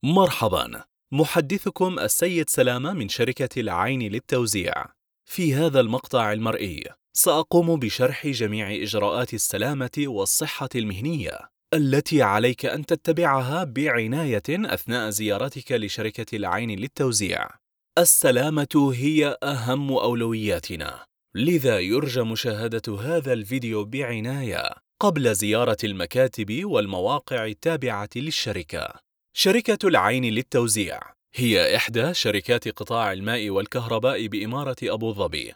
مرحبا، محدثكم السيد سلامة من شركة العين للتوزيع. في هذا المقطع المرئي سأقوم بشرح جميع إجراءات السلامة والصحة المهنية التي عليك أن تتبعها بعناية أثناء زيارتك لشركة العين للتوزيع. السلامة هي أهم أولوياتنا، لذا يرجى مشاهدة هذا الفيديو بعناية قبل زيارة المكاتب والمواقع التابعة للشركة. شركة العين للتوزيع هي إحدى شركات قطاع الماء والكهرباء بإمارة أبو ظبي،